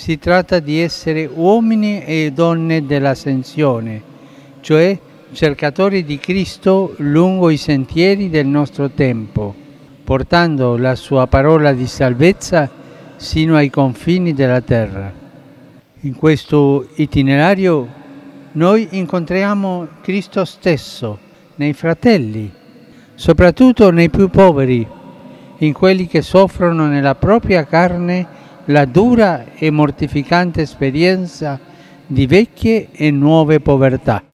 Si tratta di essere uomini e donne dell'ascensione, cioè cercatori di Cristo lungo i sentieri del nostro tempo, portando la sua parola di salvezza sino ai confini della terra. In questo itinerario noi incontriamo Cristo stesso nei fratelli, soprattutto nei più poveri, in quelli che soffrono nella propria carne la dura e mortificante esperienza di vecchie e nuove povertà.